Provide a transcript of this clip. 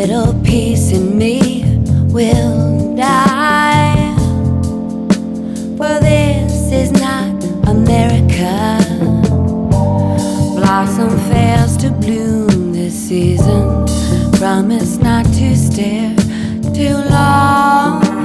little piece in me will die. For this is not America. Blossom fails to bloom this season. Promise not to stare too long.